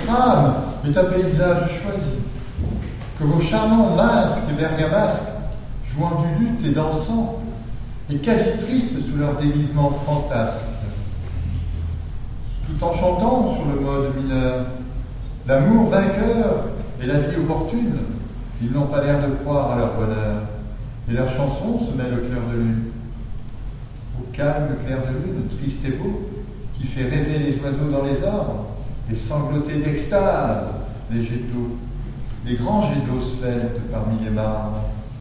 votre âme est un paysage choisi, que vos charmants masques bergamasques, jouant du luth et dansant, et quasi tristes sous leur déguisement fantasque, tout en chantant sur le mode mineur, l'amour vainqueur et la vie opportune, ils n'ont pas l'air de croire à leur bonheur, et leur chanson se mêle au clair de lune. Au calme clair de lune, triste et beau, qui fait rêver les oiseaux dans les arbres, et sangloter d'extase les jets d'eau, les grands jets d'eau sveltes parmi les marbres.